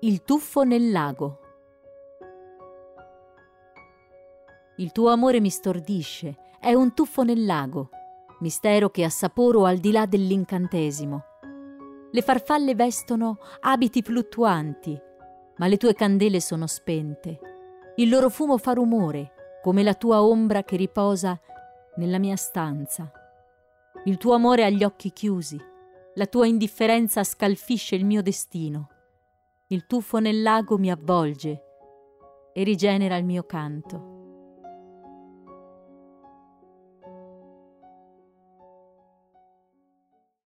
Il tuffo nel lago. Il tuo amore mi stordisce, è un tuffo nel lago, mistero che assaporo al di là dell'incantesimo. Le farfalle vestono abiti fluttuanti, ma le tue candele sono spente. Il loro fumo fa rumore, come la tua ombra che riposa nella mia stanza. Il tuo amore ha gli occhi chiusi, la tua indifferenza scalfisce il mio destino. Il tuffo nel lago mi avvolge e rigenera il mio canto.